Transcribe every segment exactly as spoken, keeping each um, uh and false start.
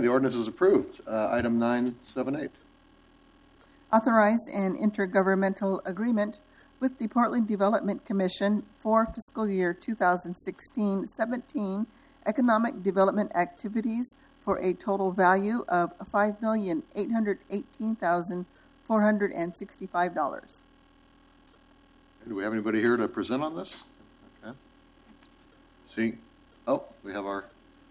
the ordinance is approved. Uh, item nine seven eight. Authorize an intergovernmental agreement with the Portland Development Commission for fiscal year twenty sixteen seventeen economic development activities for a total value of five million eight hundred eighteen thousand four hundred sixty-five dollars. Do we have anybody here to present on this? Okay. See, oh, we have our.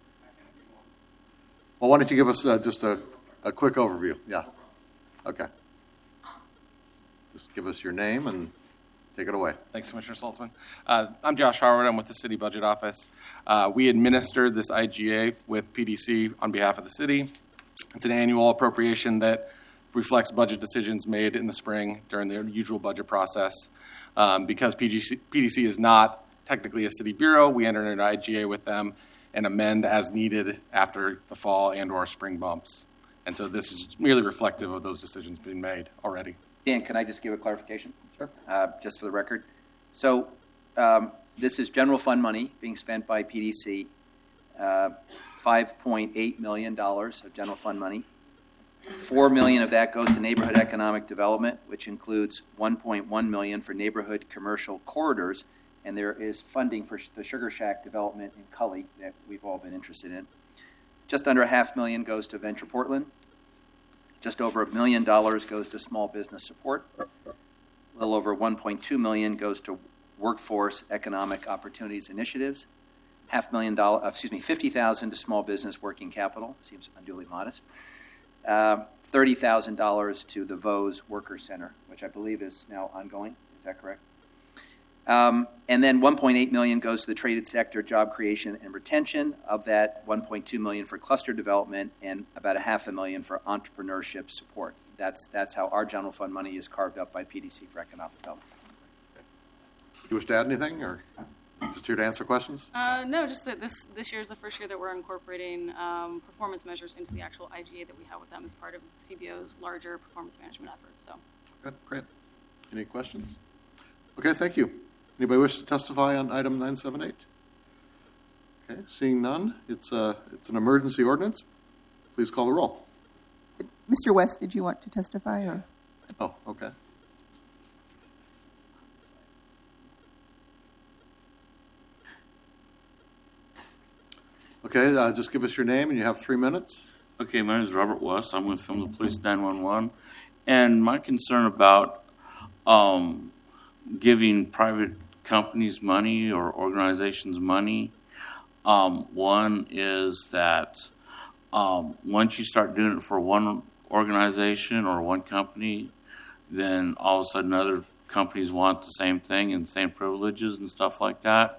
Well, why don't you give us uh, just a, a quick overview? Yeah. Okay. Just give us your name and take it away. Thanks, Commissioner Saltzman. Uh, I'm Josh Harwood. I'm with the City Budget Office. Uh, we administered this I G A with P D C on behalf of the city. It's an annual appropriation that reflects budget decisions made in the spring during the usual budget process. Um, because P D C, P D C is not technically a city bureau, we enter an I G A with them and amend as needed after the fall and or spring bumps. And so this is merely reflective of those decisions being made already. Dan, can I just give a clarification? Sure. Uh, just for the record. So um, this is general fund money being spent by P D C, uh, five point eight million dollars of general fund money. four million dollars of that goes to neighborhood economic development, which includes one point one million dollars for neighborhood commercial corridors, and there is funding for the Sugar Shack development in Cully that we've all been interested in. Just under a half million goes to Venture Portland. Just over a million dollars goes to small business support. A little over one point two million dollars goes to workforce economic opportunities initiatives. Half million dollar, excuse me, fifty thousand dollars to small business working capital. Seems unduly modest. Uh, thirty thousand dollars to the V O S Worker Center, which I believe is now ongoing. Is that correct? Um, and then one point eight million dollars goes to the traded sector, job creation and retention. Of that, one point two million dollars for cluster development and about a half a million for entrepreneurship support. That's that's how our general fund money is carved up by P D C for economic development. Do you wish to add anything, or just here to answer questions? Uh, no, just that this this year is the first year that we're incorporating um, performance measures into the actual I G A that we have with them as part of C B O's larger performance management efforts. So, Good, great. Any questions? Okay, thank you. Anybody wish to testify on item nine seven eight? Okay, seeing none, it's a it's an emergency ordinance. Please call the roll. Mister West, did you want to testify? Or? Oh, okay. Okay, uh, just give us your name, and you have three minutes. Okay, my name is Robert West. I'm with Film Police nine one one. And my concern about um, giving private companies money or organizations money, um, one is that um, once you start doing it for one organization or one company, then all of a sudden other companies want the same thing and same privileges and stuff like that.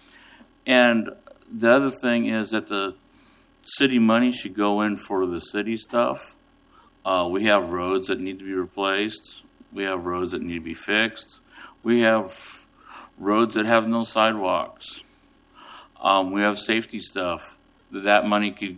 And the other thing is that the city money should go in for the city stuff. Uh, we have roads that need to be replaced. We have roads that need to be fixed. We have roads that have no sidewalks. Um, we have safety stuff. That money could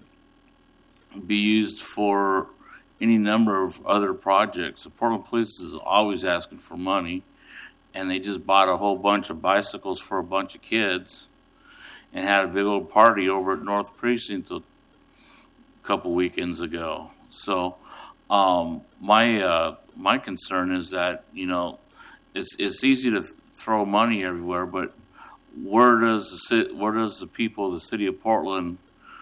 be used for any number of other projects. The Portland Police is always asking for money, and they just bought a whole bunch of bicycles for a bunch of kids and had a big old party over at North Precinct a couple weekends ago. So um, my uh, my concern is that, you know, it's it's easy to th- throw money everywhere, but where does the city, where does the people of the city of Portland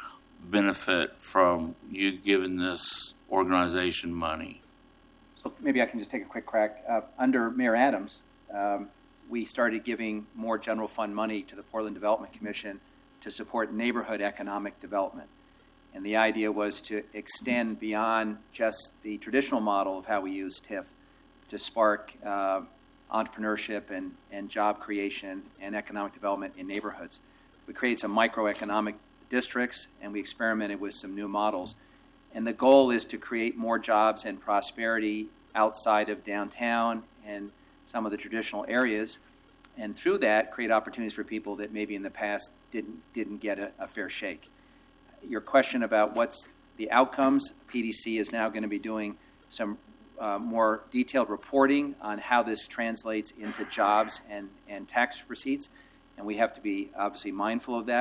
benefit from you giving this organization money? So maybe I can just take a quick crack. Uh, under Mayor Adams, um, we started giving more general fund money to the Portland Development Commission to support neighborhood economic development. And the idea was to extend beyond just the traditional model of how we use T I F to spark uh, entrepreneurship and, and job creation and economic development in neighborhoods. We created some microeconomic districts, and we experimented with some new models. And the goal is to create more jobs and prosperity outside of downtown and some of the traditional areas, and through that, create opportunities for people that maybe in the past didn't didn't get a, a fair shake. Your question about what's the outcomes, P D C is now going to be doing some uh, more detailed reporting on how this translates into jobs and, and tax receipts, and we have to be obviously mindful of that.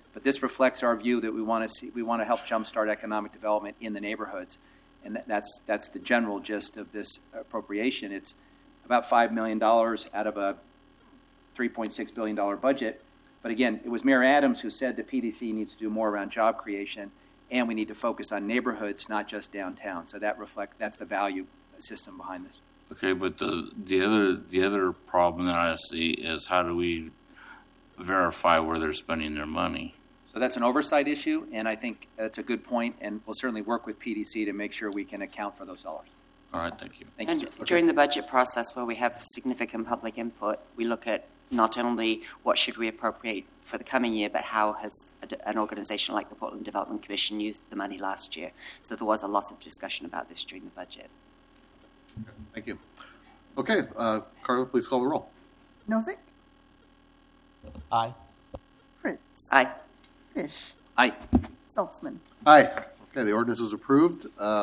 But this reflects our view that we want to see, we want to help jumpstart economic development in the neighborhoods. And that, that's, that's the general gist of this appropriation. It's about five million dollars out of a three point six billion dollars budget. But again, it was Mayor Adams who said that P D C needs to do more around job creation, and we need to focus on neighborhoods, not just downtown. So that reflect, that's the value system behind this. Okay, but the the other the other problem that I see is how do we verify where they're spending their money? So that's an oversight issue, and I think that's a good point, and we'll certainly work with P D C to make sure we can account for those dollars. All right, thank you. Thank And you, sir. during the budget process where we have significant public input, we look at not only what should we appropriate for the coming year, but how has a, an organization like the Portland Development Commission used the money last year. So there was a lot of discussion about this during the budget. Thank you. Okay, uh, Carla, please call the roll. Novick, Aye. Fritz, Aye. Fish, Aye. Saltzman. Aye. Okay, the ordinance is approved. Uh,